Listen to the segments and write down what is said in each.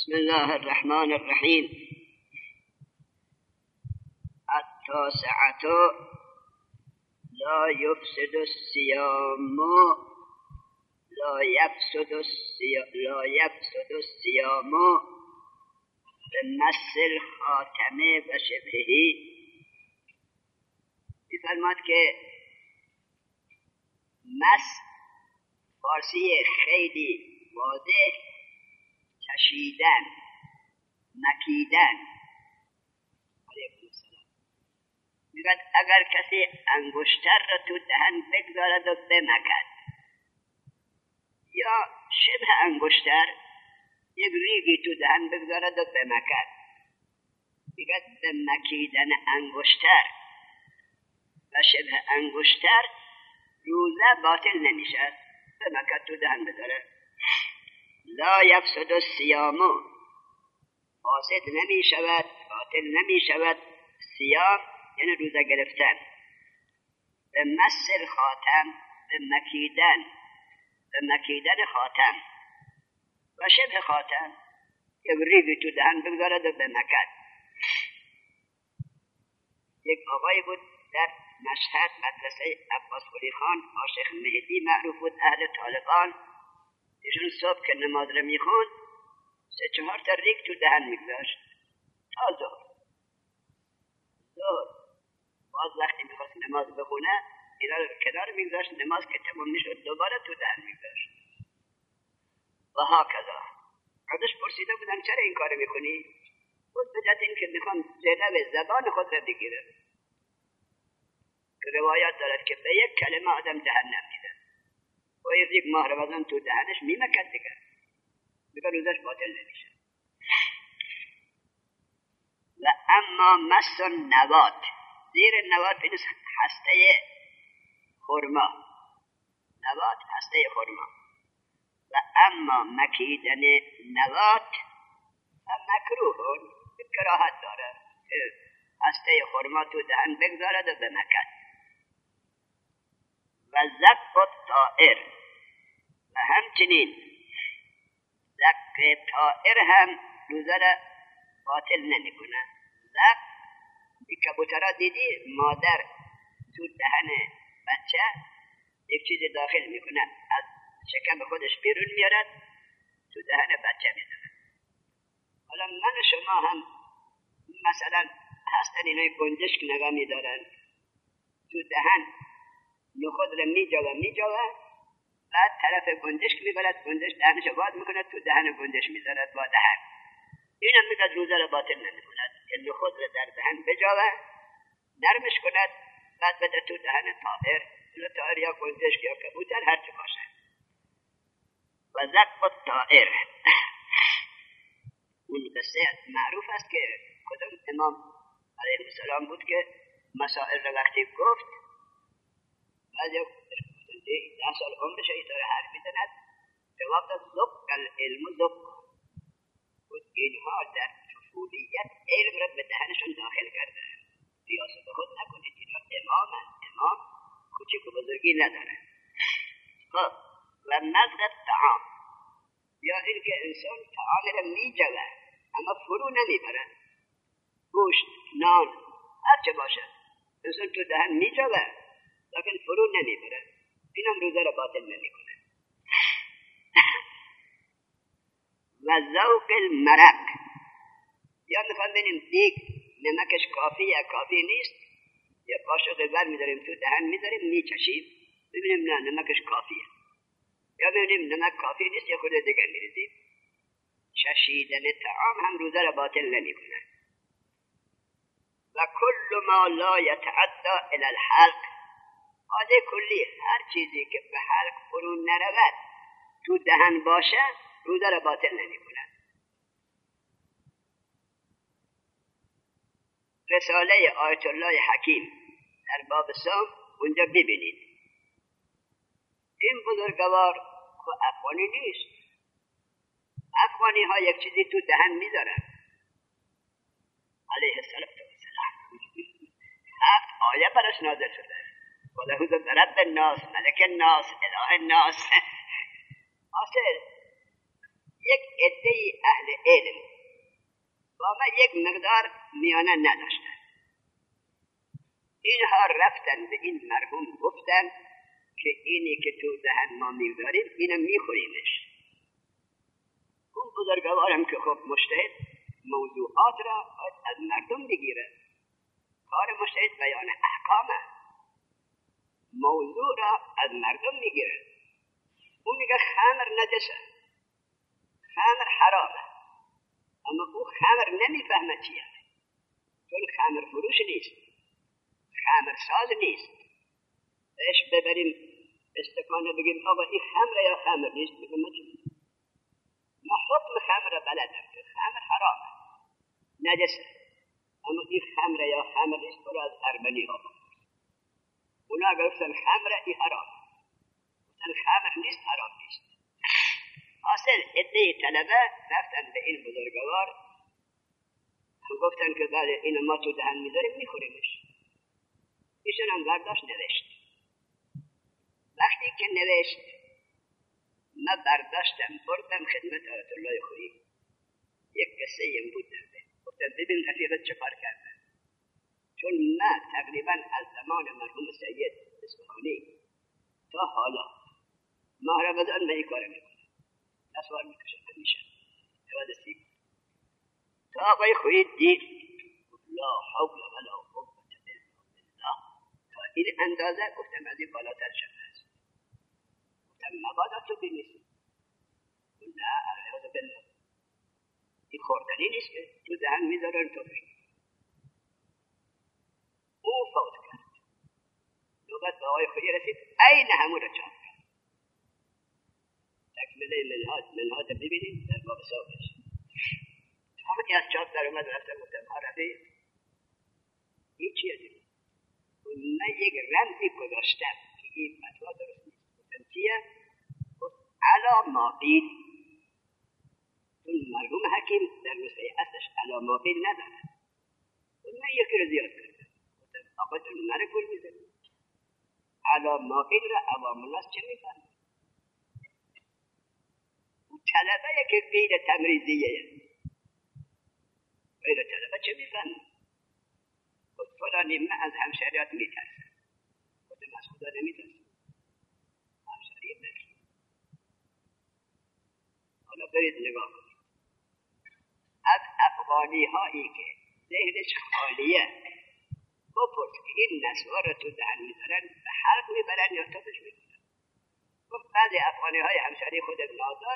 بسم الله الرحمن الرحیم. التاسعة لا يفسد الصيام لا يفسد الصيام بمس الخاتم و شبهه. می‌فرماد که مس فارسی خیلی واضح، کشیدن، مکیدن. علیکم السلام. میگه اگر کسی انگشتر را تو دهن بگذارد و بمکد، یا شبه انگشتر یک ریگی تو دهن بگذارد و بمکد، میگه به مکیدن انگشتر و شبه انگشتر روزه باطل نمیشه. بمکد تو دهن بذاره. لا یفسد الصیام، فاسد نمی شود، باطل نمی شود صیام، یعنی روزه گرفتن. به مس الخاتم، به مکیدن خاتم و شبه خاتم، یک ریگی تو دهن بگذارد و به مکد. یک آقای بود در مشهد، مدرسه عباس قلی خان، آشیخ مهدی معروف بود، اهل طالقان. ایشون صبح که نماز را میخوند 3-4 تا ریگ تو دهن میگذاشت تا ظهر. باز وقتی میخواست نماز بخونه اینا رو کنار میگذاشت، نماز که تمام میشد دوباره تو دهن میگذاشت و هاکذا. ازش پرسیده بودن چرا این کار میکنی؟ بود به جهت این که میخوام جلو زبان خود را بگیرم، که روایات دارد که به یک کلمه آدم جهنم میره و یک ماه رمضان تو دهنش میمکد دیگه روزش باطل نمیشه. و اما مس النوات، زیر نوات بینید هسته خرما، نوات هسته خرما. و اما مکیدن نوات مکروه، کراهت داره که هسته خرما تو دهن بگذارد و بمکد. و زق الطائر، و همچنین زق طائر هم روزه را باطل نمیکنه. زق، این کبوترها دیدی مادر تو دهن بچه یک چیز داخل میکنه، از شکم خودش بیرون میارد تو دهن بچه میزنه. حالا من شما هم مثلا هستن اینای گنجشک نگاه میدارن تو دهن، نخود را میجوه بعد طرف گنجشک میبرد، گنجشک دهنش باز میکند تو دهن گنجشک میزند با دهن. این هم میگه روزه را باطل نمیکند که نخود را در دهن بجوه، نرمش کند، بعد بده تو دهن طائر یا گنجشک یا کبوتر هر چه باشه. و زق الطائر، اون قصه معروف است که کدام امام علیه السلام بود که مسائل را وقتی گفت، بعد یک 10 سال عمرش ایطور حرف میزند، جواب داد زق العلم زق، بود اینها در طفولیت علم را به دهنشون داخل کرده. ریاست خود نکنید، اینا امام کوچک و بزرگی نداره. خب و مزق الطعام، یا این که انسان طعام را میجوه اما فرو نمیبرد، گوشت، نان، هر چه باشد انسان تو دهن میجوه لیکن فرو نمیبرد، اینم روزه را باطل نمیکنه. و ذوق المرق، یا میخوام ببینیم دیگ نمکش کافی یا کافی نیست، یا قاشق بر میداریم تو دهن میذاریم میچشیم ببینیم نه نمکش کافیه، یا ببینیم نمک کافی نیست یا خود دیگر میریزیم. چشیدن طعام هم روزه را باطل نمیکنه. و کل ما لا یتعدى الی الحلق، قاعده کلی هر چیزی که به حلق فرو نرود تو دهن باشه روزه را باطل نمیکنه. رساله آیت الله حکیم در باب صوم اونجا ببینید. این بزرگوار که افغانی نیست، افغانی ها یک چیزی تو دهن میذارن علیه السلام. 7 آیه برش نازل شده، وله رب الناس ملک الناس اله الناس. حاصل یک عده اهل علم با ما یک مقدار میانه نداشتن. اینها رفتن به این مرحوم گفتن که اینی که تو دهن ما میگذاریم اینو میخوریمش. اون بزرگوارم که خب مجتهد موضوعات را از مردم بگیره، کار مجتهد بیان احکامه، موضوع را از مردم میگیره. اون میگه خمر نجسه، خمر حرامه، اما او خمر نمیفهمه چیه، چون خمر فروش نیست، خمر ساز نیست. بهش ببریم استکانه بگیم آقا این خمره یا خمر نیست، بگم ما حکم خمر بلدم که خمر حرامه نجسه، اما این خمره یا خمر نیست برو از ارمنی ها. اونا گفتن خمره ای حرام، گفتن خمر نیست حرام نیست. حاصل عده طلبه رفتن به این بزرگوار گفتن که بله اینو ما تو دهن میذاریم میخوریمش. ایشون هم برداشت نوشت. وقتی که نوشت من برداشتم بردم خدمت آیت الله خویی. یک قصه این بود درده. گفتم ببین رفیقت چه کار کرده. چون من تقریبا از زمان مرحوم سید اصفهانی تا حالا ماه رمضان من این کار میکنم، نسوار میکشم همیشه عبادت سیب تا آقای خویی دید لا حول ولا قوة الا بالله تا این اندازه. گفتم از این بالاتر شده است. گفتم مبادا تو بینیست. نه اعوذ بالله، این خوردنی نیست که تو دهن میذارن تو بشنی. او فوت کرد. نوبت به آقای خویی رسید، عین همون را چاپ کرد. تکمله منهاج ببینید در باب صاحبش. همه از چاپ در اومد رفتم گفتم عربی این چیه دید؟ من یک رمزی گذاشتم که این فتوا درست نیست. گفتم چیه؟ گفت علا ما قیل. اون مرحوم حکیم در نسخه اصلش علا ما قیل نداره. من یکی رو زیاد کردم. گفتم آقا جون نره گل میزنی. علا ما قیل را عوام الناس چه میفهمن؟ اون طلبه که قیل تمریزیه، غیر طلبه چه میفهمن؟ گفت فلانی من از همشریات میترسم. گفتم از خدا نمیترسم، همشریت نکشم. حالا برید نگاه کنید از افغانی هایی که ذهنش خالیه بپرس که این نسوار رو تو دهن میذارن به حلق میبرن یا تفش میکنن. گفت بعضی افغانی های همشری خود نازان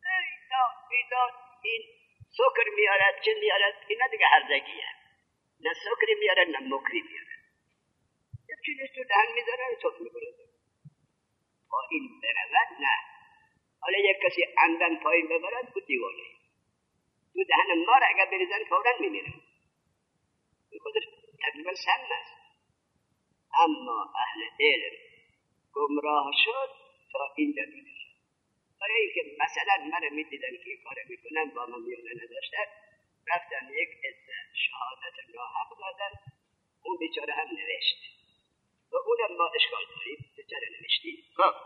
این سکر میارد چه میارد، اینا دیگه هرزگیه، نه سکری میارد نه مکری میارد. یک چیزش تو دهن میذارن سکر میکنن. پایین برود نه. حالا یک کسی عمدن پایین ببرد بود دیوانه. تو دهن ما را اگر بریزن فوراً میمیره. این خودش تقریبا سم است. اما اهل علم گمراه شد تا اینجا دیده شد. برای اینکه مثلا من میدیدن که این کار میکنن با من میانه نداشتن، رفتن یک عده شهادت ناحق دادن. اون بیچاره هم نوشت و اونم ما اشکال داریم بیچاره نوشتیم. خب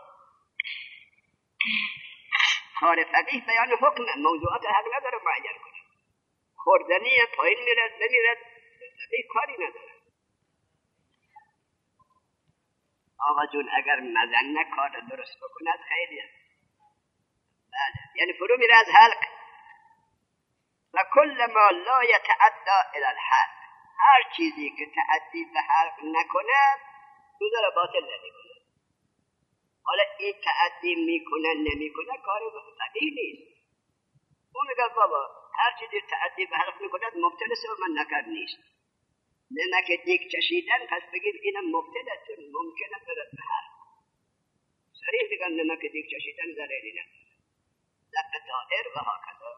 کار فقیه بیان حکم موضوعات حق نداره معین کنه. خوردنی پایین میرد نمیرد فقیه کاری نداره. آقا جون اگر مزنه کار درست بکند خیلیه. بله یعنی فرو میره از حلق. و کل ما لا یتعدى الى الحلق، هر چیزی که تعدی به حلق نکنه گذار باطل نمیکنه. حالا این تعدی میکنه نمیکنه کار فقیه نیست. اون میگه بابا هر چیزی تعدی به حلق میکنه مبتلسه و من نکرد نیست. نمک دیگ چشیدن پس بگید اینم مبتله چون ممکنه برد به حلق. صریح بگن نمک دیگ چشیدن ضرری نداره. لق طائر و هاکذا.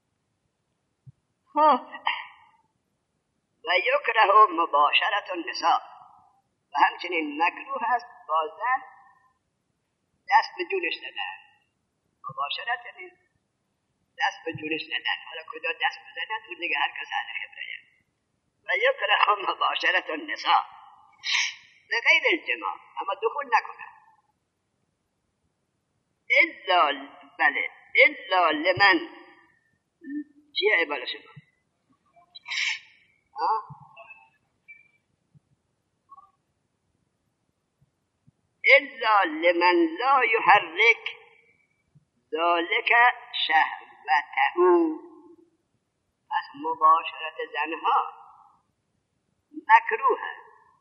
و یکره مباشرت النساء، و همچنین مکروه است با زن دست به جونش زدن. مباشرت یعنی دست به جونش زدن. حالا کجا دست بزنن اون دیگه هر کس اهل خبره. و یکره مباشرت النساء به غیر الجماع، اما دخول نکنن الا بله الا لمن چیه عبارت شما؟ الا لمن لا يحرك ذلك شهوته. از مباشرت زنها مکروه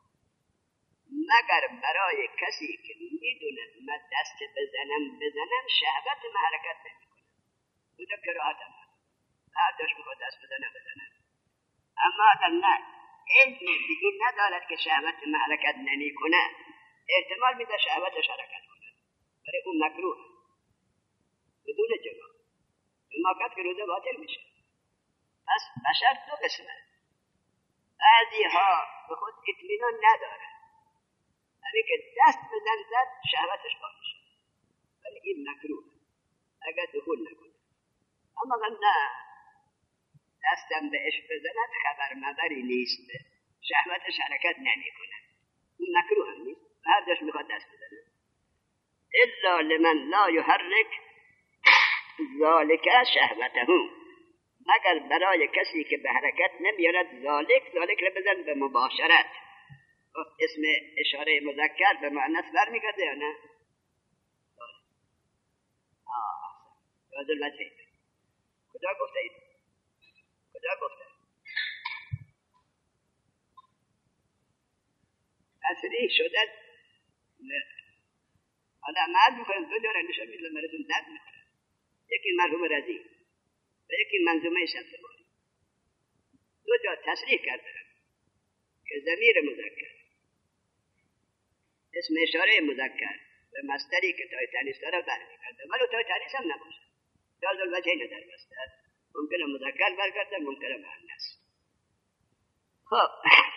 مگر برای کسی که میدوند من دست بزنم شهوت من حرکت نمیکنه. بوده کراهت هم هر داشت میخواد دست بزنم. اما اگر نه علم دیگه ندارد که شهوت من حرکت نمیکنه، احتمال میده شهوتش حرکت کنه، برای اون مکروه بدون جناب حماقت که روزه باطل میشه. پس بشر دو قسمه. بعضی ها به خود اطمینان نداره، همین که دست بزن زد شهوتش باشه، ولی این مکروه اگر دخول نکنه. اما من نه دستم بهش بزند خبر مبری نیست، شهوتش حرکت نمیکنه، این مکروه هم نیست، هر جاش میخواد دست بزنه. الا لمن لا يحرك ذلك شهوته، مگر برای کسی که به حرکت نمیارد ذالک را بزن به مباشرت. اسم اشاره مذکر به مؤنث برمیگرده یا نه؟ یاد الوجه کجا گفته اید؟ کجا گفته؟ تصریح شده. حالا مرد میکنم دو جا رنشان میدونم مرسون درد میکنم، یکی مرحوم رضی و یکی منظومه شمسواری. دو جا تصریح کردن که ضمیر مذکر اسم اشاره مذکر به مصدری که تای تانیس داره برمیگرده، ولو تای تانیس هم نباشه. جاز الوجهین در مصدر ممکنه مذکر برگرده، ممکنه مؤنث. خب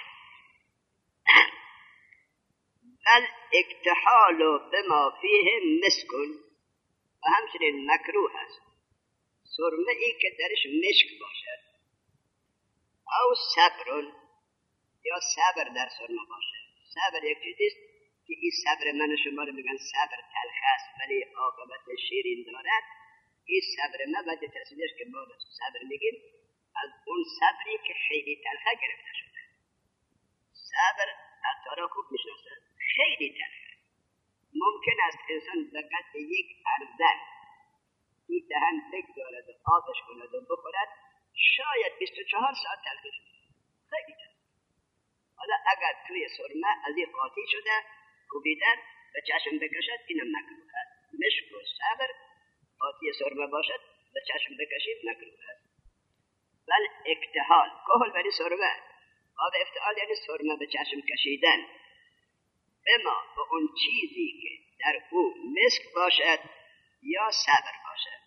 بل اکتحال بما فیه مسکن، و همچنین مکروه است سرمه ای که درش مشک باشد، او صبر یا صبر در سرمه باشد. صبر یک چیزیست که این صبر من شما رو میگن صبر تلخ است ولی عاقبت شیرین دارد. این صبر من بعد تصویرش که ما صبر میگیم از اون صبری که خیلی تلخه گرفته شده. صبر عطارا خوب میشناسن، خیلی تلخه. ممکن است انسان به قدر یک ارزن تو دهن بگذارد و آبش کند و بخورد، شاید 24 ساعت تلخه شده، خیلی تلخه. حالا اگر توی سرمه از این قاطی شده کوبیدن به چشم بکشد، اینم مکروه است. مشک و صبر قاطی سرمه باشد به چشم بکشید مکروه است. بل اکتحال کهل ولی سرمه، باب افتعال یعنی سرمه به چشم کشیدن، اما به اون چیزی که در او مسک باشد یا صبر باشد.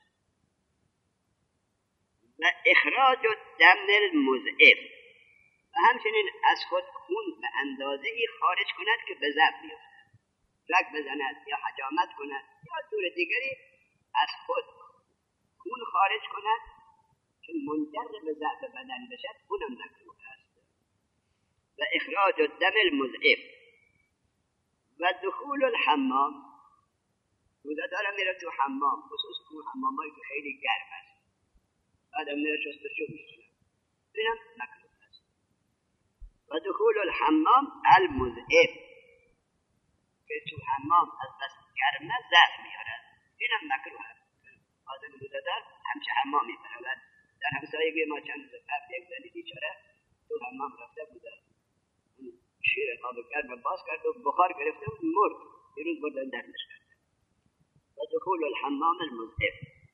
و اخراج دم المضعف، و همچنین از خود خون به اندازه ای خارج کند که به ضعف بیفتد، رگ بزند یا حجامت کند یا جور دیگری از خود خون خارج کند که منجر به ضعف بدن بشد، اونم مکروه است. و اخراج دم المضعف و دخول الحمام، روزدارم میره تو حمام، خصوص اون حمامایی که خیلی گرم است، آدم میره شستشو میکنه، اینم مکروه است. و دخول الحمام المضعف، که تو حمام از بس گرمه ضعف میارد، اینم مکروه است. آدم روزدار همچه حمام میبرد. در همسایگی ما چند روز قبل یک زنی بیچاره تو حمام رفته بوده، شیر آب گرم باز کرد و بخار گرفته بود، مرد. بیروز بردن دفنش کرد. و دخول الحمام المضعف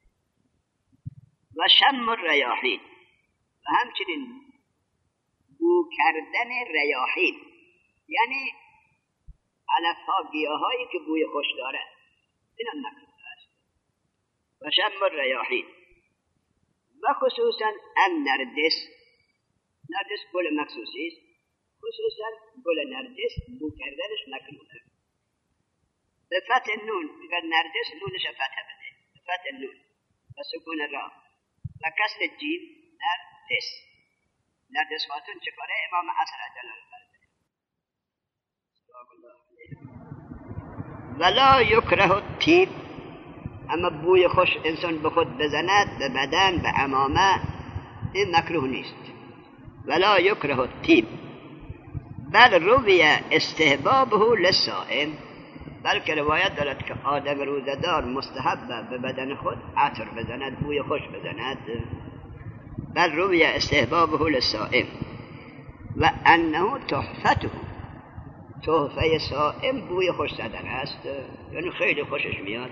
و شم الریاحین، و همچنین بو کردن ریاحین، یعنی علفها گیاهایی که بوی خوش داره، اینم مکروه است. و شم الریاحین و خصوصا النرجس، نرجس گل مخصوصی است، خصوصا گل نرجس بو کردنش مکروه. به فتح نون، اگر نرجس نونش فتح بده، به فتح نون و سکون را و کسر جیم نرجس. نرجس خاتون چکاره امام عصر عجل الله ولا یکره الطیب، اما بوی خوش انسان به خود بزند، به بدن، به عمامه، این مکروه نیست. ولا یکره الطیب بل روی استحبابه للصائم، بلکه روایت دارد که آدم روزدار مستحب به بدن خود عطر بزند، بوی خوش بزند. بل روی استحبابه للصائم و انه تحفته، تحفه صائم بوی خوش زدن است، یعنی خیلی خوشش میاد.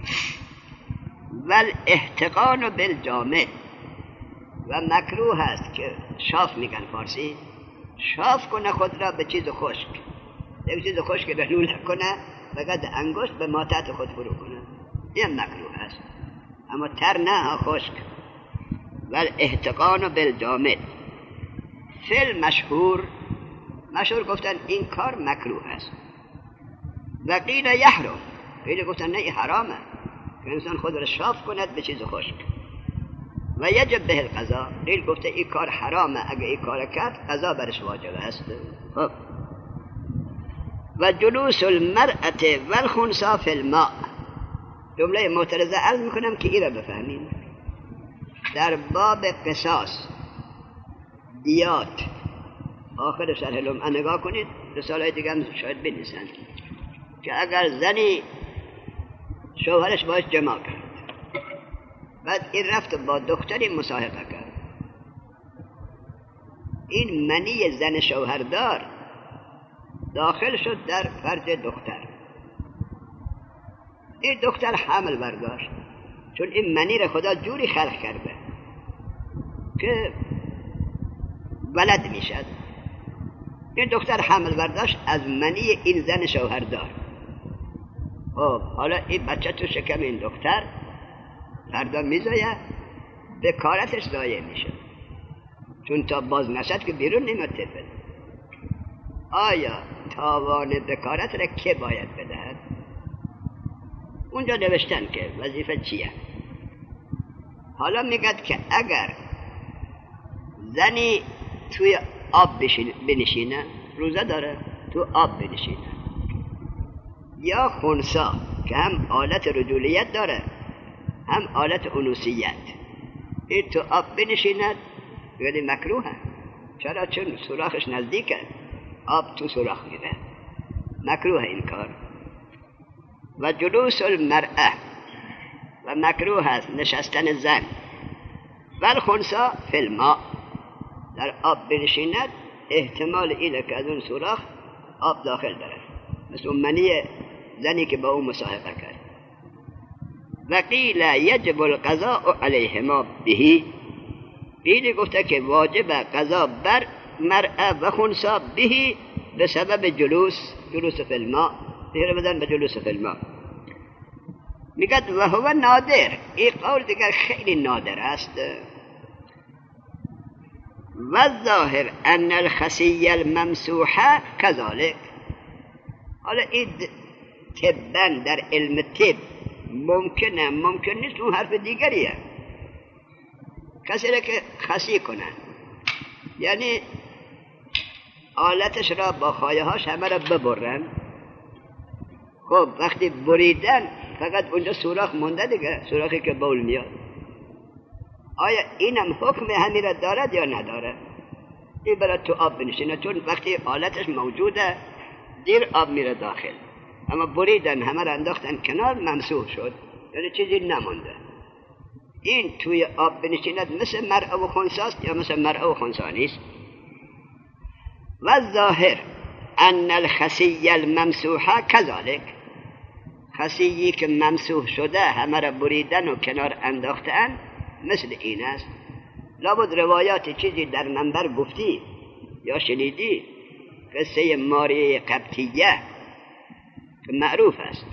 ول احتقان بالجامد و مکروه است که شاف میگن فارسی، شاف کنه خود را به چیز خشک، یک چیز خشک را لوله کنه فقط انگشت به ماتت خود فرو کنه، این مکروه است. اما تر نه، خشک. ول احتقان بالجامد فی مشهور گفتن این کار مکروه است. و قیل یحرم، قیل گفتن نه این حرامه که انسان خود را شاف کند به چیز خشک. و یجب به القضا، قیل گفته این کار حرامه، اگه این کار کرد قضا برش واجب است. خب و جلوس المرأة والخنثى فی الماء، جمله معترضه عرض میکنم که این را بفهمیم. در باب قصاص دیات آخر شرح لمعه نگاه کنید، رساله‌های دیگه هم شاید بنویسند که اگر زنی شوهرش باش جماع کرد، بعد این رفت با دختری مصاحبه کرد، این منی زن شوهردار داخل شد در فرج دختر، این دختر حمل برداشت، چون این منی را خدا جوری خلق کرده که ولد میشد. این دختر حمل برداشت از منی این زن شوهردار. خب حالا این بچه تو شکم این دختر فردا میزاید، بکارتش ضایع میشه، چون تا باز نشد که بیرون نمیاد طفل. آیا تاوان بکارت را که باید بدهد؟ اونجا نوشتن که وظیفه چیه. حالا میگد که اگر زنی توی آب بنشینه، روزه داره، تو آب بنشینه، یا خنثی که هم آلت رجولیت داره هم آلت انوثیت، این تو آب بنشیند ولی مکروهه. چرا؟ چون سوراخش نزدیکه، آب تو سوراخ میره، مکروه این کار. و جلوس المرأة و مکروه است نشستن زن، والخنثی فی الماء، در آب بنشیند، احتمال اینه که از اون سوراخ آب داخل داره، مثل اون منی زنی که با اون مصاحبه کرد. و قیل یجب القضاء علیهما بهی، قیل گفته که واجب قضا بر مرأة و خنثی بهی به سبب جلوس فی الماء، دیگه بدن به جلوس فی الماء. میگد و هو نادر، این قول دیگر خیلی نادر است. و الظاهر ان الخصی الممسوحه کذالک، حالا این طباً در علم طب ممکنه ممکن نیست، اون حرف دیگریه. کسی را که خصی کنه یعنی آلتش را با خایه هاش همه را ببرن، خب وقتی بریدن فقط اونجا سوراخ مونده دیگه، سوراخی که بول میاد. آیا اینم حکم همین را دارد یا نداره؟ این برای تو آب بنشینه، چون وقتی آلتش موجوده دیر آب میره داخل، اما بریدن همه را انداختن کنار، ممسوح شد، یعنی چیزی نمونده. این توی آب بنشیند مثل مرأة و خنثی است یا مثل مرأة و خنثی نیست؟ و الظاهر ان الخصی الممسوحه کذالک، خصیی که ممسوح شده همه را بریدن و کنار انداختن مثل این است. لابد روایات چیزی در منبر گفتی یا شنیدی، قصه ماریه قبطیه که معروف است.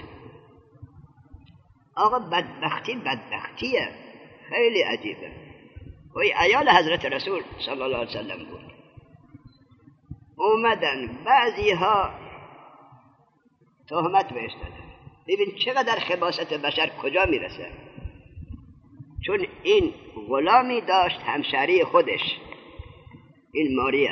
آقا بدبختیه خیلی عجیبه. وی عیال حضرت رسول صلی الله علیه وسلم بود، اومدن بعضی ها تهمت بهش دادن. ببین چقدر خباثت بشر کجا میرسه. چون این غلامی داشت همشهری خودش، این ماریه،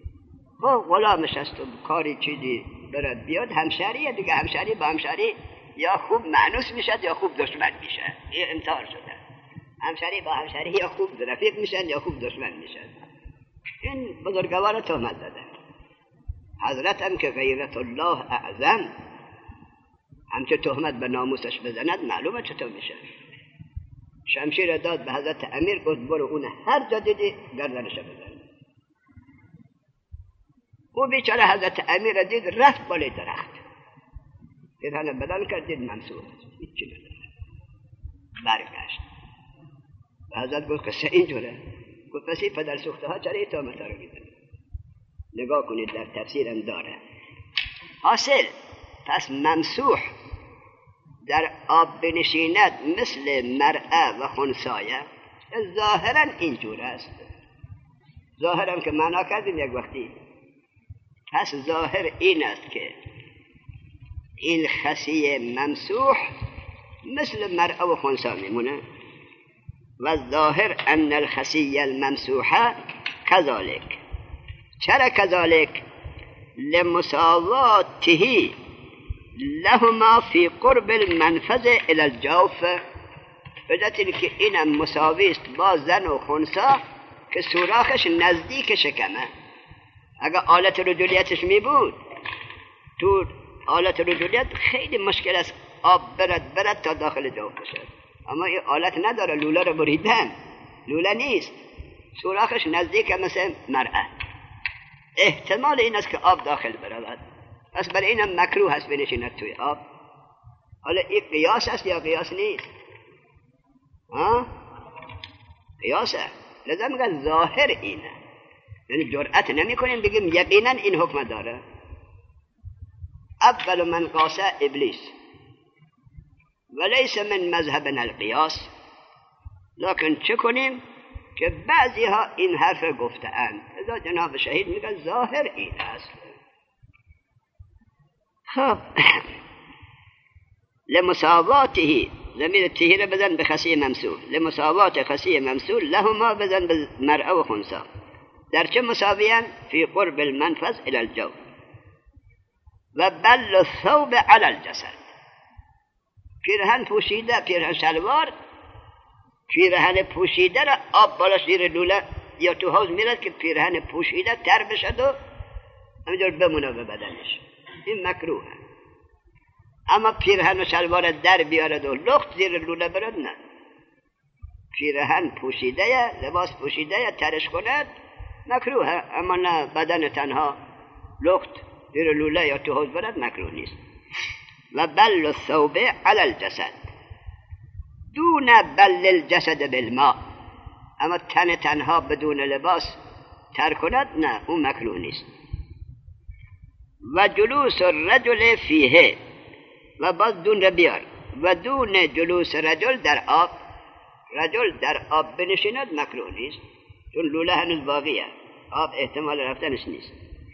خب غلامش است و کاری چیزی برد بیاد، همشهریه دیگه، همشهری با همشهری یا خوب معنوس میشد یا خوب دشمن میشد. این امتحان شده. همشری با همشری یا خوب رفیق میشن یا خوب دشمن میشن. این بزرگوار تهمت دادن. حضرت هم که غیرت الله اعظم همچه تهمت به ناموسش بزند معلومه چطور میشه. شمشیر داد به حضرت امیر، گفت برو اون هر جا دیدی گردنش بزن. او بیچاره حضرت امیر دید رفت بالای درخت، پیرهن بدن کرد، دید ممسوح هیچی نداره. برگشت به حضرت گفت قصه اینجوره. گفت پس این پدر سوخته ها چرا این تهمت ها رو میزنن؟ نگاه کنید در تفسیرم داره. حاصل پس ممسوح در آب بنشیند مثل مرأة و خنثیه، ظاهرا اینجور است. ظاهرا که معنا کردیم یک وقتی. پس ظاهر این است که این خسی ممسوح مثل مرأة و خنثی میمونه و ظاهر ان الخسی الممسوحه كذلك. چرا كذلك؟ لمساواته لهما في قرب المنفذ الى الجوف، بجاتی که اینم مساوی است با زن و خنثی که سوراخش نزدیک شکمه. اگر آلت رجولیتش می بود، تو آلت رجولیت خیلی مشکل است آب برد تا داخل جوف بشه، اما این آلت نداره. لوله رو بریدن، لوله نیست، سوراخش نزدیک مثل مرأة. احتمال این است که آب داخل برود، پس برای اینم مکروه هست بنشیند توی آب. حالا این قیاس است یا قیاس نیست؟ قیاسه. لذا میگن ظاهر اینه، یعنی جرأت نمی کنیم بگیم یقینا این حکم داره. اول من قاس ابلیس ولیس من مذهبنا القیاس. لکن چه کنیم که بعضی ها این حرف گفته اند. ازا جناب شهید میگن ظاهر این است. خب لمساواته، ضمیر تهیره بزن به خسی ممسوح، لمساوات خسی ممسوح لهما بزن به مرأة و خنثی. در چه مساویان؟ فی قرب المنفذ الى الجو و بل الثوب علی الجسد. پیرهن پوشیده، پیرهن شلوار، پیرهن پوشیده را آب بالاش زیر لوله یا تو حوض میرد که پیرهن پوشیده تر بشد و همینجور بمونه به بدنش، این مکروه. اما پیرهن و شلوار در بیارد و لخت زیر لوله برد نه. پیرهن پوشیده، لباس پوشیده ترش کند مکروه، اما نه بدن تنها لخت زیر لوله یا تو حوض برد مکروه نیست. و بل الثوب علی الجسد دون بل الجسد بالماء. اما تن تنها بدون لباس تر کند نه، اون مکروه نیست. و جلوس الرجل فیه، و باز دون را بیار، و دون جلوس رجل در آب. رجل در آب بنشیند مکروه نیست، چون لوله هنوز باقیه، آب احتمال رفتنش نیست.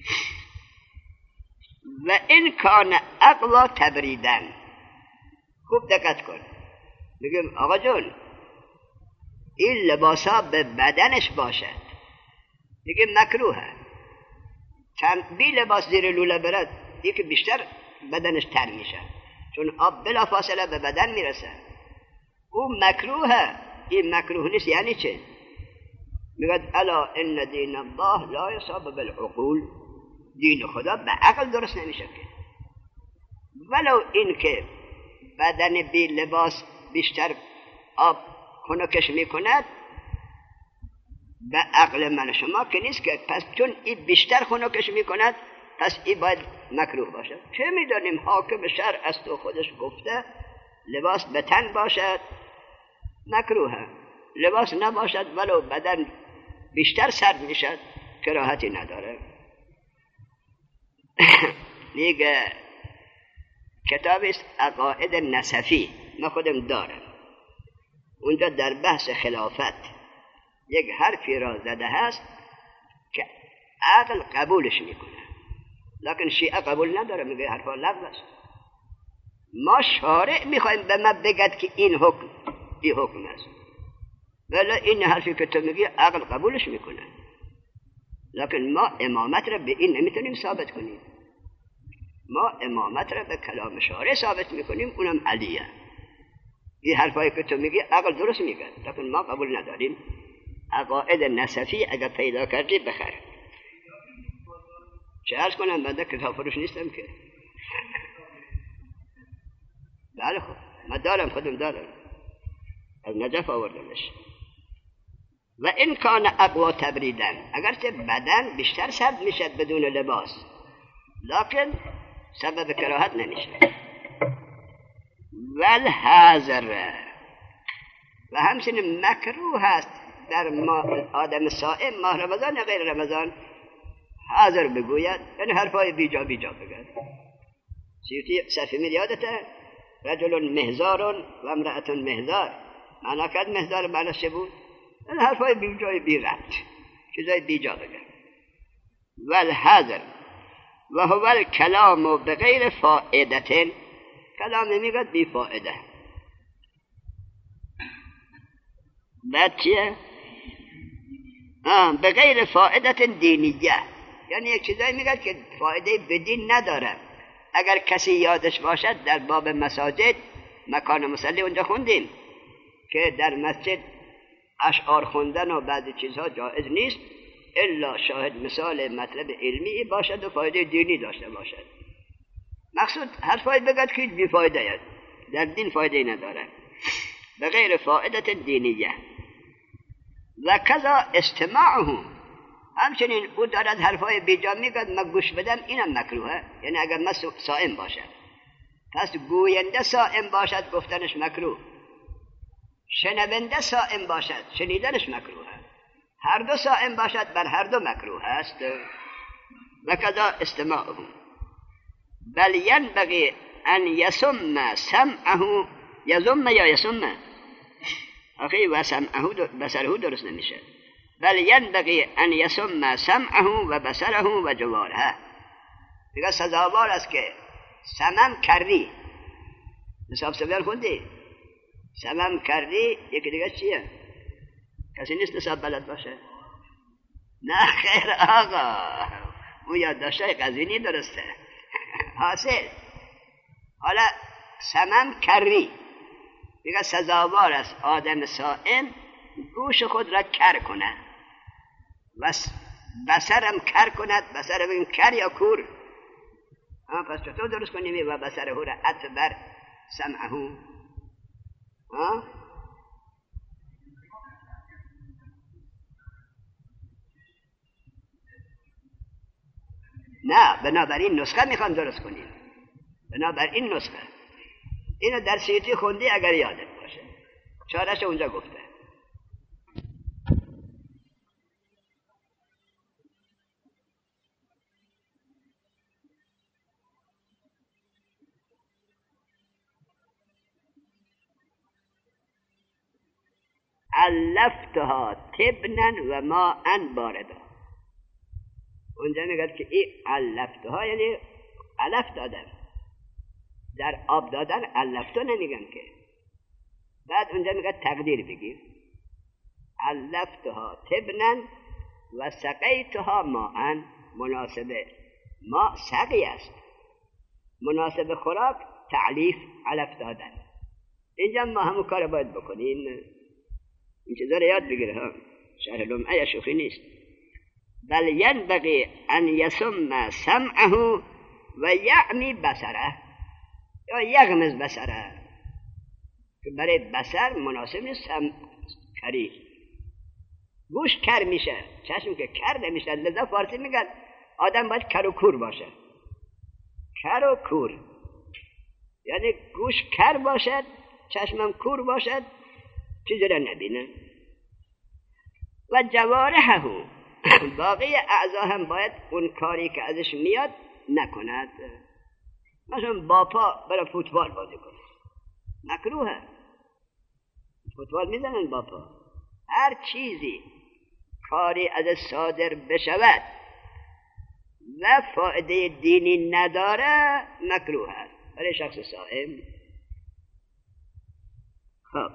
و این کان اقلا تبریدن. خوب دقت کن، میگم آقا جون این لباسا به بدنش باشد، میگم مکروهه. چند بی لباس زیر لوله برد یکی بیشتر بدنش تر میشه، چون آب بلا فاصله به بدن میرسه. او مکروهه، این مکروه نیست. یعنی چه؟ میگد الا ان دین الله لا یصاب بالعقول. دین خدا به عقل درست نمیشه که، ولو این که بدن بی لباس بیشتر آب خنکش میکند، به عقل من شما که نیست که. پس چون این بیشتر خنکش میکند پس این باید مکروه باشد. چه میدانیم حاکم شرع است و خودش گفته لباس به تن باشد مکروه، لباس نباشد ولو بدن بیشتر سرد میشد کراهتی نداره. میگه کتابی است عقاید نسفی، ما خودم دارم، اونجا در بحث خلافت یک حرفی را زده هست که عقل قبولش میکنه، لکن شیعه قبول نداره، میگه حرفا لغو است. ما شارع میخوایم به ما بگد که این حکم است، ولی این حرفی که تو میگی عقل قبولش میکنه، لکن ما امامت را به این نمیتونیم ثابت کنیم. ما امامت را به کلام شارع ثابت میکنیم، اونم علیه. این حرفایی که تو میگی عقل درست میگه، لیکن ما قبول نداریم. عقاید نسفی اگر پیدا کردی بخر. چه عرض کنم، بنده کتاب فروش نیستم که. بله خب من دارم، خودم دارم، از نجف آوردمش. و این کان اقوا تبریدن، اگرچه بدن بیشتر سرد میشد بدون لباس، لکن سبب کراهت نمیشه. والحاضر، و همچنین مکروه است در آدم صائم ماه رمضان یا غیر رمضان حاضر بگوید، یعنی حرفای بیجا بگوید. سیوطی صفی می یادته رجل مهزار و امرأة مهزار، معنا کرد مهزار معنی چه بود؟ یعنی حرفای بیجای بی ربط، چیزای بیجا بگوید. والحاضر و هو الکلام بغیر فائدة، کلام نمیگد بی فائده. بعد چیه؟ بغیر فائدة دینیه، یعنی یک چیزایی میگد که فایده بدین نداره. اگر کسی یادش باشد در باب مساجد، مکان مصلی اونجا خوندیم که در مسجد اشعار خوندن و بعضی چیزها جایز نیست الا شاهد مثال مطلب علمی باشد و فایده دینی داشته باشد. مقصود حرفای بگد که بی فایده در دین فایده نداره، بغیر فائدة دینیه. و کذا استماعه، همچنین او دارد حرفای بیجا میگد من گوش بدم، اینم مکروهه. یعنی اگر من صائم باشد، پس گوینده صائم باشد گفتنش مکروه، شنونده صائم باشد شنیدنش مکروهه، هر دو صائم باشد بر هر دو مکروه است. و کذا استماعه بل ینبغی ان یسم سمعه، یزم یا یسم آخی و سمعه بصره درست نمیشه. بل ینبغی ان یسم سمعه و بصره و جوارحه، دیگه سزاوار است که سمم کردی، حساب سبیل خوندی سمم کردی، یکی دیگه چیه؟ کسی نیست حساب بلد باشه؟ نه خیر آقا، اون یادداشت‌های قزوینی درسته. حاصل حالا سمم کردی، دیگه سزاوار است آدم صائم گوش خود را کر کند و بصرم کر کند. بصر بگیم کر یا کور؟ پس چطور درست کنیم و بصره را عطف بر سمعه؟ نه، بنابراین نسخه میخوام درست کنیم، بنابراین نسخه. اینو در سیوطی خوندی اگر یادت باشه، چارش اونجا گفته. علفتها تبنا و ماء باردا، اونجا میگه که این علفتها یعنی علف دادن، در آب دادن علفتو نمیگن که. بعد اونجا میگه تقدیر بگیر علفتها تبنا و سقیتها ماء، مناسبه ما سقی است، مناسب خوراک تعلیف علف دادن. اینجا ما همون کار باید بکنیم، این چیزا رو یاد بگیره ها، شرح لمعه شوخی نیست. بل ینبغی ان یسم سمعه و یعمی بصره یا یغمز بصره، که برای بصر مناسب نیست سمع کری، گوش کر میشه، چشم که کر نمیشه. لذا فارسی میگن آدم باید کر و کور باشه. کر و کور یعنی گوش کر باشد، چشمم کور باشد، چیزی را نبینه. و جوارحه، باقی اعضا هم باید اون کاری که ازش میاد نکند. مثلا با پا برای فوتبال بازی کنه، مکروهه، فوتبال میزنن با پا. هر چیزی کاری از صادر بشود و فایده دینی نداره مکروه است برای شخص صائم. خب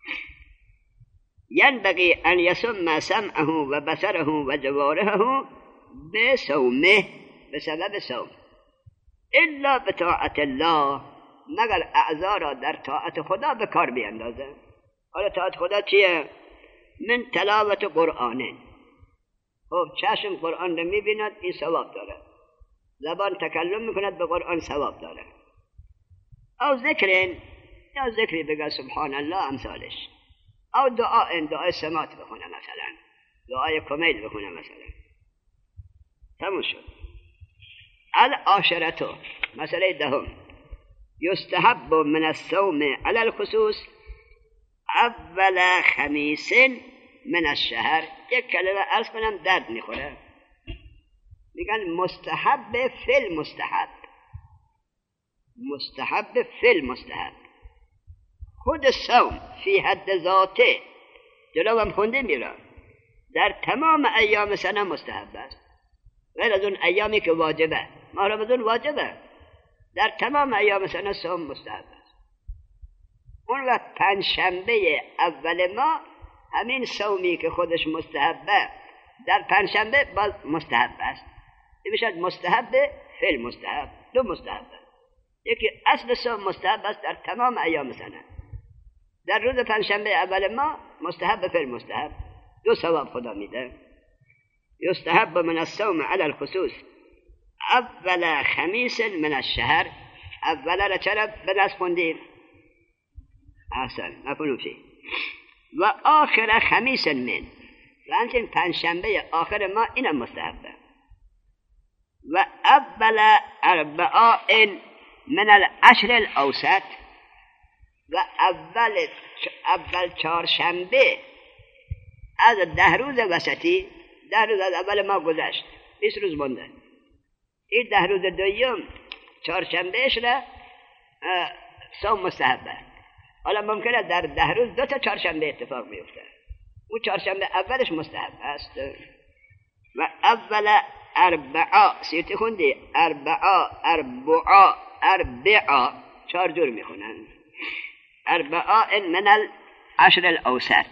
ینبغی ان یسم سمعه و بصره و جوارحه بصومه، به سبب صوم. الا به طاعت الله، مگر اعضا را در طاعت خدا به کار بیندازه. حالا طاعت خدا چیه؟ من تلاوت قرآنه، خب چشم قرآن رو میبیند، این ثواب داره. زبان تکلم میکند، به قرآن ثواب داره. او ذکرین، یا ذکری بگه سبحان الله امثالش. او دعای سمات بخونه، مثلا دعای کمیل بخونه مثلا. تموم شد. العاشرتو، مسئله دهم، یستحب من الصوم علی الخصوص اول خمیس من الشهر. یک کلمه عرض کنم درد میخوره، میگن مستحب فی المستحب. مستحب فی المستحب. خود صوم فی حد ذاته، جلو هم خونده میره، در تمام ایام سنه مستحب است، غیر از اون ایامی که واجبه. ماه رمضان واجبه، در تمام ایام سنه صوم مستحب است. اون وقت پنجشنبه اول ماه همین صومی که خودش مستحبه در پنجشنبه باز مستحب است. این میشه مستحب فی المستحب. دو مستحب است، یکی اصل صوم مستحب است در تمام ایام سنه، در روز پنجشنبه اول ماه مستحب فی المستحب، دو ثواب خدا میده. یستحب من الصوم علی الخصوص اول خمیس من الشهر. اول را چرا به دست خوندیم؟ احسن، نکنم چی. و آخر خمیس من، و همچنین پنجشنبه آخر ماه اینم مستحبه. و اول اربعاء من العشر الاوسط، و اول چهارشنبه از 10 روز وسطی. 10 روز از اول ما گذشت، 20 روز مونده. این 10 روز دوم چهارشنبهش را صوم مستحبه. حالا ممکنه در 10 روز 2 تا چهارشنبه اتفاق بیفته، او چهارشنبه اولش مستحب است. و اول اربعا، سیرتی خوندی؟ اربعا، اربعا، اربعا، 4 جور میخونن. اربعا من العشر الاوسط.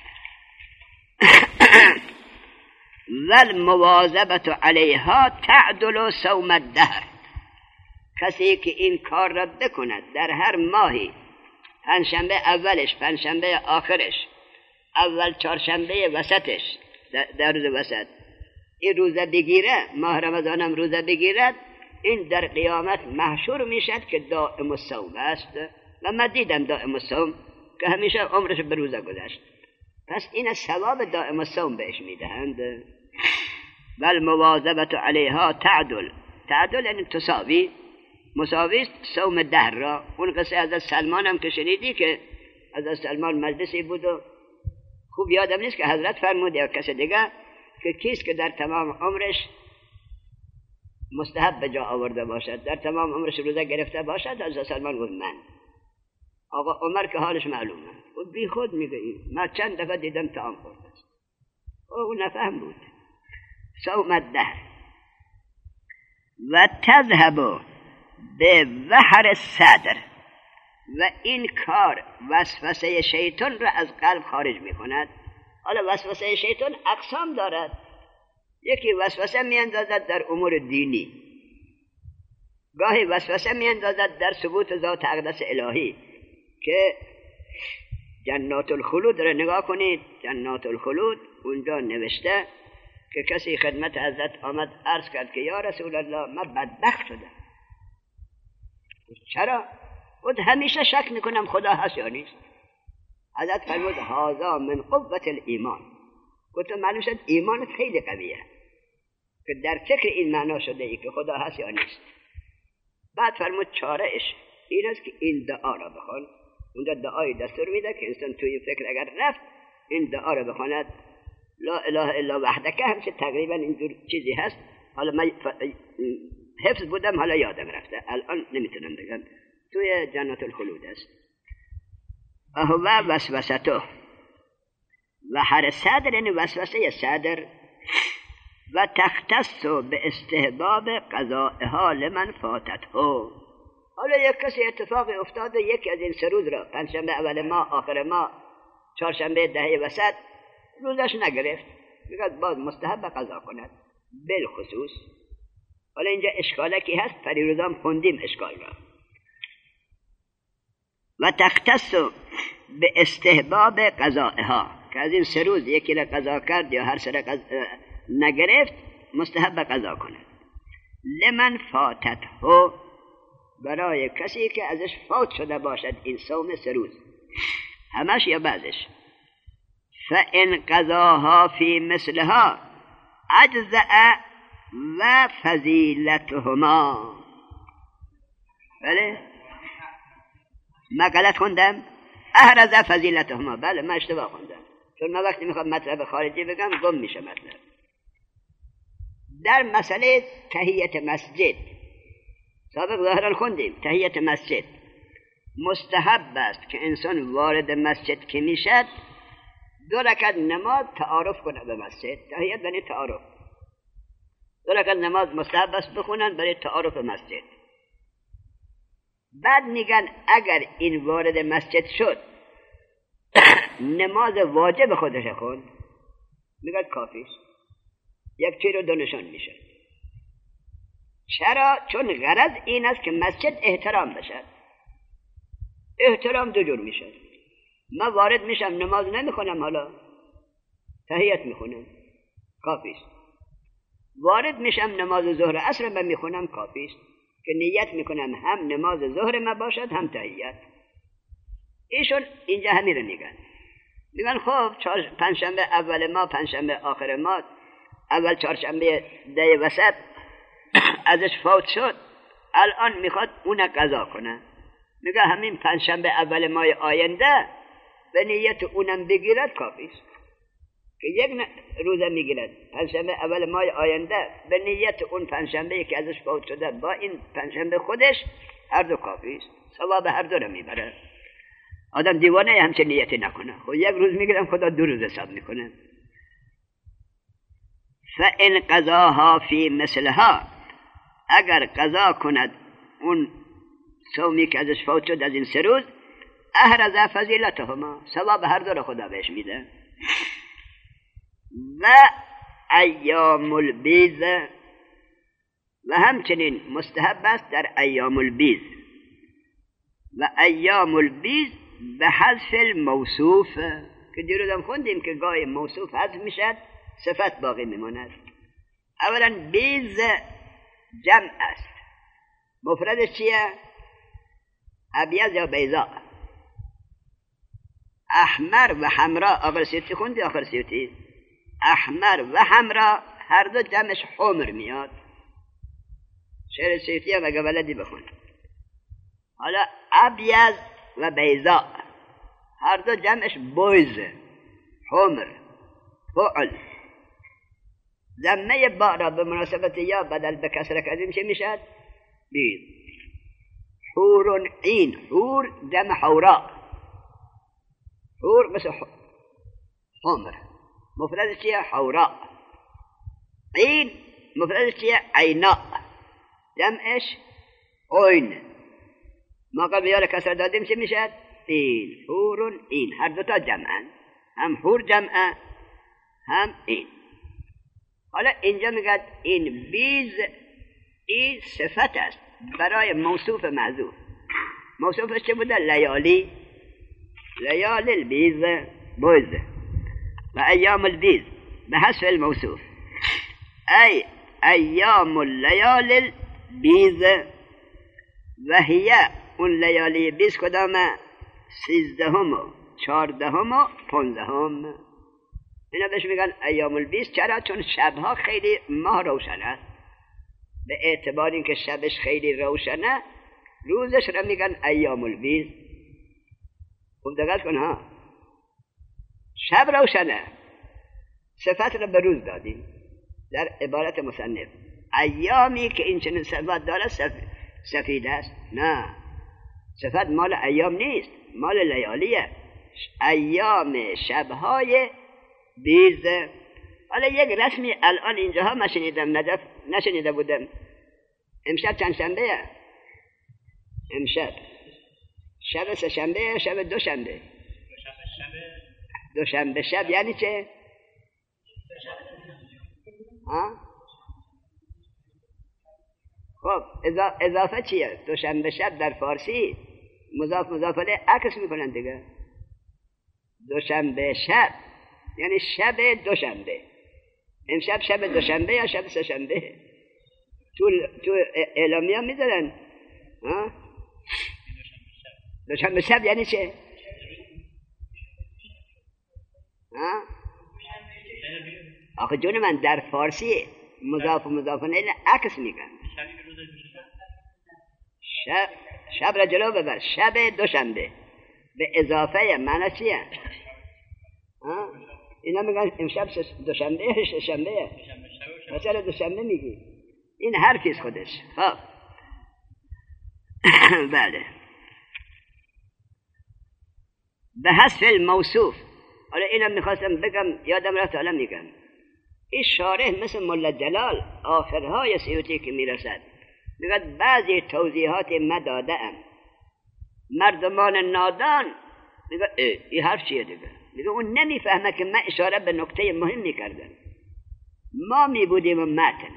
والمواظبت علیها تعدل صوم الدهر. کسی که این کار را بکند در هر ماهی، پنجشنبه اولش، پنجشنبه آخرش، اول چهارشنبه وسطش، در روز وسط این روزه بگیره، ماه رمضان هم روزه بگیرد، این در قیامت محشور میشد که دائم الصوم است. و من دیدم دائم الصوم که همیشه عمرش به روزه گذشت، پس این ثواب دائم الصوم بهش میدهند. والمواظبت علیها تعدل. تعدل یعنی تساوی، مساوی صوم دهر را. اون قصه از سلمان هم که شنیدی که از سلمان مجلسی بود و خوب یادم نیست که حضرت فرمود یا کسی دیگه که کیست که در تمام عمرش مستحب به جا آورده باشد، در تمام عمرش روزه گرفته باشد. از سلمان گفت من. آقا عمر که حالش معلومه، و بی خود میگه من چند دفعه دیدم طعام خورده است. او نفهم بود. صوم الدهر. و تذهب به وحر الصدر. و این کار وسوسه شیطان را از قلب خارج میکند. حالا وسوسه شیطان اقسام دارد. یکی وسوسه میاندازد در امور دینی، گاهی وسوسه میاندازد در ثبوت ذات اقدس الهی، که جنات الخلود را نگاه کنید. جنات الخلود اونجا نوشته که کسی خدمت حضرت آمد عرض کرد که یا رسول الله من بدبخت شدم. چرا؟ خود همیشه شک میکنم خدا هست یا نیست. حضرت فرمود هذا من قوت الایمان. گفتم معلوم شد ایمانت خیلی قویه که در فکر این معنا شده ای که خدا هست یا نیست. بعد فرمود چارهش این است که این دعا را بخوان. اونجا دعای دستور میده که انسان توی فکر اگر رفت این دعا را بخواند، لا اله الا وحدک، همچه تقریبا اینجور چیزی هست. حالا من حفظ بودم، حالا یادم رفته، الان نمیتونم بگم. توی جنات الخلود است. و وسوسته و هر صدر، یعنی وسوسه صدر. و تختص به استحباب قضائها لمن فاتته. حالا یک کسی اتفاق افتاده یکی از این 3 روز را، پنجشنبه اول ماه، آخر ماه، چهارشنبه دهه وسط، روزش نگرفت، میگه باز مستحب قضا کند. بالخصوص حالا اینجا اشکالکی هست، پریروزام خوندیم اشکال را. و تختص به استحباب قضائها، که از این 3 روز یکی را قضا کرد یا هر 3 را نگرفت مستحب قضا کنه. لمن فاتته، برای کسی که ازش فوت شده باشد این صوم 3 روز، همش یا بعضش. فإن قضاها فی مثلها اجزأ و فضیلتهما. بله من غلط خوندم؟ احرز فضیلتهما. بله من اشتباه خوندم، چون من وقتی میخوام مطلب خارجی بگم گم میشه مطلب. در مسئله تحیت مسجد سابق ظاهرا خوندیم، تحیت مسجد مستحب است که انسان وارد مسجد که میشد 2 رکعت نماز تعارف کنه به مسجد. تحیت یعنی تعارف. 2 رکعت نماز مستحب است بخونن برای تعارف مسجد. بعد میگن اگر این وارد مسجد شد نماز واجب خودش خوند، میگن کافیست، 1 تیر و 2 نشان میشه. چرا؟ چون غرض این است که مسجد احترام بشه. احترام 2 جور میشه. من وارد میشم نماز نمیخونم، حالا تحیت میخونم، کافیست. وارد میشم نماز ظهر عصر من میخونم، کافیست که نیت میکنم هم نماز ظهر ما باشد هم تحیت. ایشون اینجا همین رو میگن خب پنجشنبه اول ما، پنجشنبه آخر ما، اول چهارشنبه ده وسط ازش فوت شد، الان میخواد اون قضا کنه. میگه همین پنجشنبه اول ماه آینده به نیت اونم بگیرد، کافیست که 1 روزه میگیرد. پنجشنبه اول ماه آینده به نیت اون پنجشنبه که ازش فوت شده با این پنجشنبه خودش، هر 2 کافیست، ثواب هر 2 رو میبره. آدم دیوانه همچه نیتی نکنه. خب 1 روز میگیرم، خدا 2 روز حساب میکنه. فإن قضاها فی مثلها، اگر قضا کند اون صومی که ازش فوت شد از این 3 روز، احرز فضیلتهما، ثواب هر 2 رو خدا بهش میده. و ایام البیض، و همچنین مستحب است در ایام البیض. و ایام البیض به حذف الموصوف، که دیروزم خوندیم که گاهی موصوف حذف میشد صفت باقی میماند. اولا بیض جمع است، مفردش چیه؟ ابیض یا بیضا. احمر و حمرا، آخر سیوتی خوندی؟ آخر سیوتی احمر و حمرا هر 2 جمعش حمر میاد. شعر سیوتی هم اگه بلدی بخون. حالا ابیض و بیضا هر 2 جمعش بویز، حمر، فعل. ضمه با را به مناسبت یا بدل به کسر کردیم چه میشد؟ بیض. حور عین، حور جمع حورا، حور مثل حمر، مفردش چیه؟ حورا. عین مفردش چیه؟ عینا، جمعش عین. ما قبل یار کسر دادیم چه میشد؟ این حور این، هر 2 تا جمعن، هم حور جمعه هم این. حالا اینجا میگه این بیز، این صفت است برای موصوف محذوف. موصوفش چه بوده؟ لیالی، لیال البیز بوز. و ایام البیز به حذف الموصوف، ای ایام اللیال البیز. و هی، اون لیالی بیز کدامه؟ 13 و 14 و 15. اینا بهش میگن ایام البیز. چرا؟ چون شبها خیلی ماه روشن است، به اعتبار اینکه شبش خیلی روشنه روزش را میگن ایام البیز. خوب دقت کن ها، شب روشنه، صفت را به روز دادیم در عبارت مصنف. ایامی که این چنین صفت داره سفید است، نه، صفت مال ایام نیست، مال لیالیه، ایام شبهای بیز. حالا یک رسمی الان اینجاها من شنیدم، نجف نشنیده بودم. امشب چند شنبه؟ امشب شب 3 شنبه، شب 2 شنبه؟ دوشنبه شب یعنی چه؟ ها؟ خب اضافه چیه؟ دوشنبه شب در فارسی مضاف مضاف الیه عکس میکنن دیگه. دوشنبه شب یعنی شب دوشنبه. امشب شب دوشنبه یا شب سه‌شنبه؟ تو اعلامیه میذارن دوشنبه شب یعنی چه؟ آخه جون من در فارسی مضاف و مضاف الیه عکس میگن. شب را جلو ببر، شب دوشنبه به اضافه معنی چیه؟ اینا میگن امشب دوشنبه شنبه، مثلا دوشنبه میگی، این حرفیست خودش. خب بله. به حذف الموصوف. حالا اینم میخواستم بگم یادم رفت، حالا میگم. این شارح مثل ملا جلال آخرهای سیوطی که میرسد میگه بعضی توضیحات ما دادم، مردمان نادان میگه این حرف چیه دیگه؟ میگه اون نمیفهمه که من اشاره به نکته مهم میکردم. ما میبودیم متن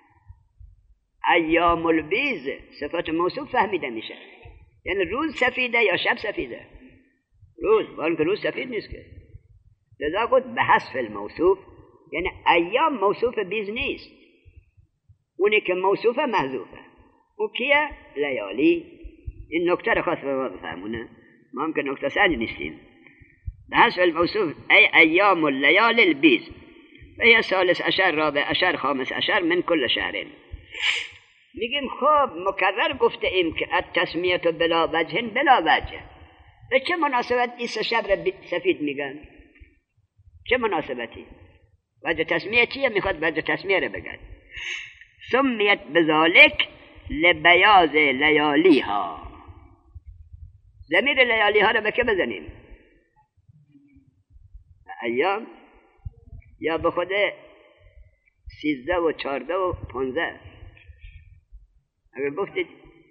ایام البیض صفات موصوف فهمیده میشه، یعنی روز سفیده یا شب سفیده. روز، ولی که روز سفید نیست که. لذا گفت به حذف الموصوف، یعنی ایام موصوف بیز نیست، اونی که موصوف محذوفه. اون کیه؟ لیالی. این نکته رو خواست به ما بفهمونه، ما هم که نکته سنج نیستیم. به حذف الموصوف ای ایام اللیال البیز و ثالث عشر رابع عشر خامس عشر من کل شهرین. میگیم خب مکرر گفته ایم که التسمیه بلا وجه بلا وجه. به چه مناسبت این سه شب را سفید میگن؟ چه مناسبتی؟ وجه تسمیه چیه؟ میخواد وجه تسمیه را بگن. سمیت بذالک لبیاض لیالیها. ضمیر لیالیها را به که بزنیم؟ ایام یا به خود 13 و 14 و 15؟ اگر گفتید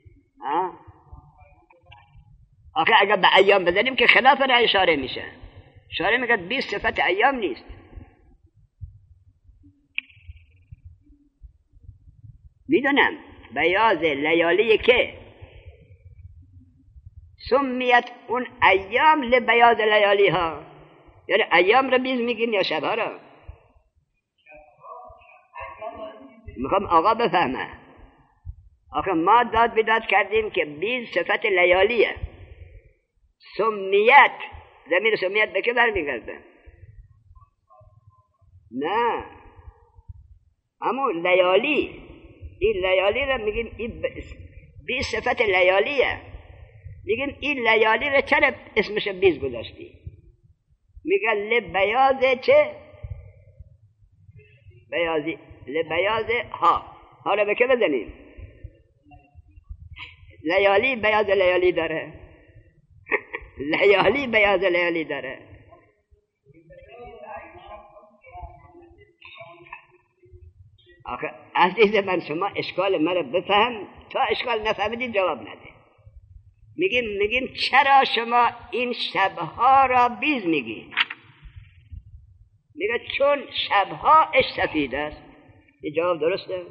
آخه اگر به ایام بزنیم که خلاف را اشاره میشه. اشاره میگه 20 صفت ایام نیست. میدونم بیاض لیالی که سمیت اون ایام لبیاض لیالی ها، یعنی ایام را بیز میگیم یا شبها را؟ میخوام آقا بفهمه. آخه ما داد بیداد کردیم که بیز صفت لیالیه. سمیت، ضمیر سمیت به که برمیگرده؟ نه، اما لیالی، این لیالی را میگیم این بیز صفت لیالیه. میگیم این لیالی را چرا اسمش بیز گذاشتی؟ میگن لبیاض چه؟ بیاضی، لبیاض ها. حالا به که بزنیم؟ لیالی بیاض لیالی داره. لیالی بیاض لیالی داره. آخه عزیز من شما اشکال مرا بفهم، تا اشکال نفهمیدین جواب نده. میگیم چرا شما این شبها را بیز میگی؟ میگه چون شبها اش سفید است. این جواب درسته؟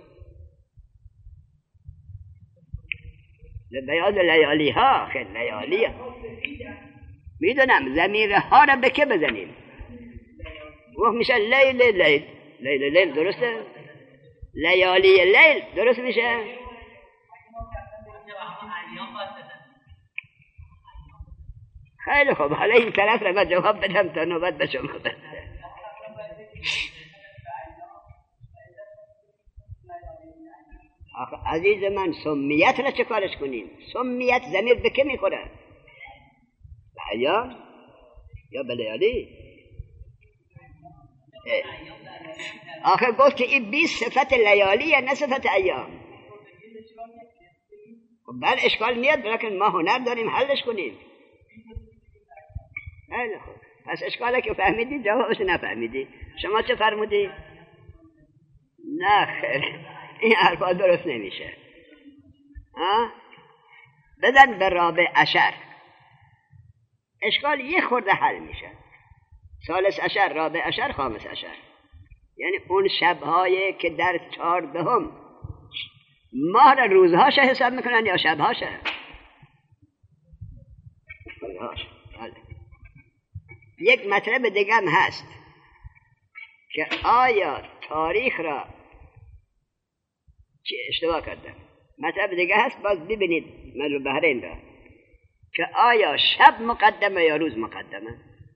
بیاض لیالی ها، خیلی لیالی ها. میدونم ضمیر ها را به که بزنیم؟ وقت میشه لیل لیل، لیل لیل درسته؟ لیالی لیل درست میشه؟ خیلی خوب، حالا این طرف را من جواب بدم تا نوبت به شما برسه. آخه عزیز من سمیت را چه کارش کنیم؟ سمیت ضمیر به که میخوره؟ به ایام یا به لیالی؟ آخه گفت که این 20 صفت لیالیه نه صفت ایام. بله اشکال میاد، لیکن ما هنر داریم حلش کنیم. خیلی خوب، پس اشکاله که فهمیدی جوابش نفهمیدی. شما چه فرمودی؟ نه خیلی این حرفا درست نمیشه. بدن به رابع عشر، اشکال یه خورده حل میشه. ثالث عشر، رابع عشر، خامس عشر، یعنی اون شبهایی که در 14 ماه را روزهاش حساب میکنن یا شبهاش؟ روزهاش. یک مطلب دیگه هم هست که آیا تاریخ را اشتباه کردم. مطلب دیگه هست، باز ببینید مجموع بحرین را، که آیا شب مقدمه یا روز مقدمه؟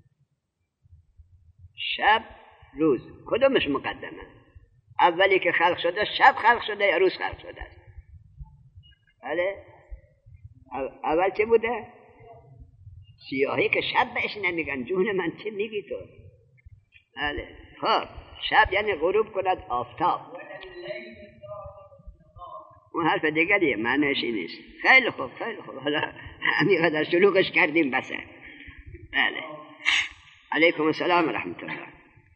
شب روز کدومش مقدمه؟ اولی که خلق شده شب خلق شده یا روز خلق شده است؟ بله اول چه بوده؟ سیاهی که شب بهش نمیگن. جون من چه میگی تو؟ بله خب شب یعنی غروب کند آفتاب. اون حرف دیگریه، معنیش این نیست. خیلی خوب خیلی خوب، حالا همین قدر شلوغش کردیم بسه. بله علیکم السلام و رحمت الله.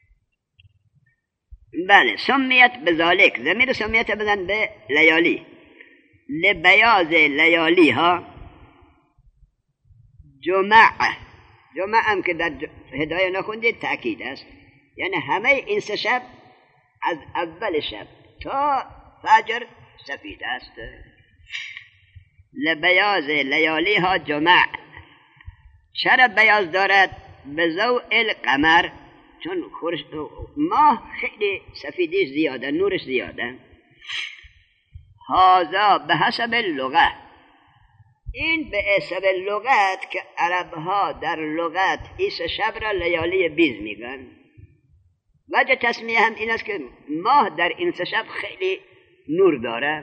بله سمیت بذالک، ضمیر سمیت بزن به لیالی، لبیاض لیالی ها جمعه. جمعه هم که در هدایه نخوندید تأکید است، یعنی همه این سه شب از اول شب تا فجر سفید است. لبیاض لیالی ها جمع. چرا بیاض دارد؟ به ضوء القمر، چون ماه خیلی سفیدیش زیاده، نورش زیاده. هذا به حسب اللغت، این به حسب لغت که عرب ها در لغت ایس شب را لیالی بیز میگن. وجه تسمیه هم این است که ماه در این سه شب خیلی نور داره.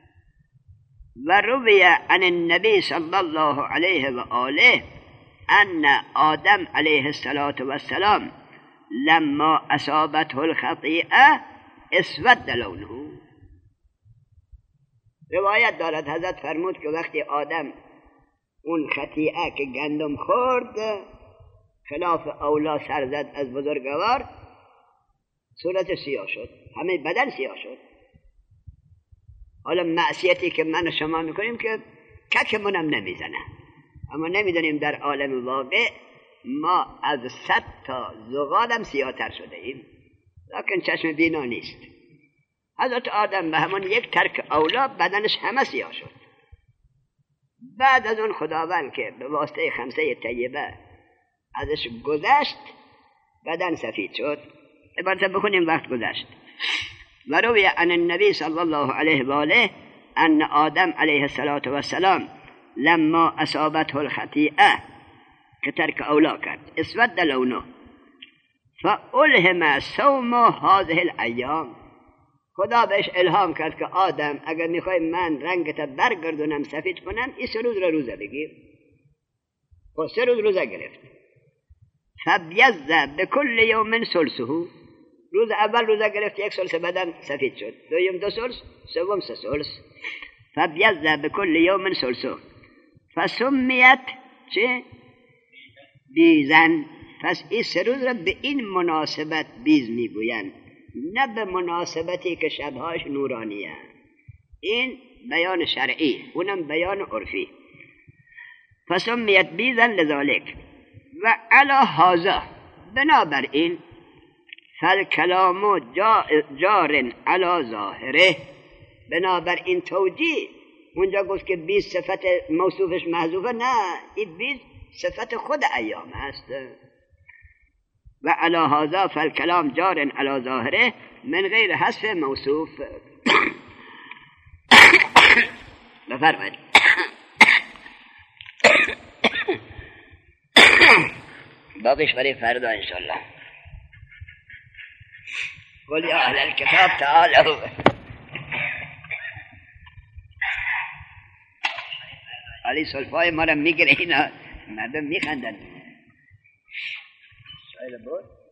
و روی عن النبی صلی الله علیه و آله ان آدم علیه السلام لما اصابته الخطیئه اسود لونه. روایت دارد حضرت فرمود که وقتی آدم اون خطیئه که گندم خورد خلاف اولا سر زد از بزرگوار، صورت سیاه شد، همه بدن سیاه شد. حالا معصیتی که من و شما میکنیم که ککمونم نمیزنه، اما نمیدونیم در عالم واقع ما از 100 تا زغالم سیاه‌تر شده ایم، لکن چشم بینا نیست. حضرت آدم به همون یک ترک اولا بدنش همه سیاه شد. بعد از اون خداوند که به واسطه خمسه طیبه ازش گذشت، بدن سفید شد. عبارت بخونیم وقت گذشت. و روی عن النبی صلی الله علیه و آله ان آدم علیه السلام لما اصابته الخطیئه، که ترک اولا کرد، اسود لونه فالهم صوم هذه الایام. خدا بهش الهام کرد که آدم اگر میخوای من رنگت برگردونم سفید کنم، این 3 روز را روزه بگیر. خب 3 روز روزه گرفت. فبیض بكل یوم ثلثه، روز اول روزه گرفت 1 ثلث بدن سفید شد، دوم 2 ثلث، سوم 3 ثلث. فبیض بكل یوم ثلثه فسمیت چه؟ بیزن. پس این 3 روز را به این مناسبت بیز میگویند، نه به مناسبتی که شبهاش نورانیه. این بیان شرعی، اونم بیان عرفی. فسمیت بیزن لذالک و علی هذا، بنابراین فالکلام جار علی ظاهره. بنابراین توجیه اونجا گفت که 20 صفت موصوفش محذوفه، نه، این 20 صفت خود ایام است. و علی هذا فالکلام جار علی ظاهره من غیر حذف موصوف. بفرمایید. باقیش برای فردا انشالله. قل یا اهل الكتاب تعالوا. علی سلفای ما را میگیره، اینا مردم میخندن. شایل بود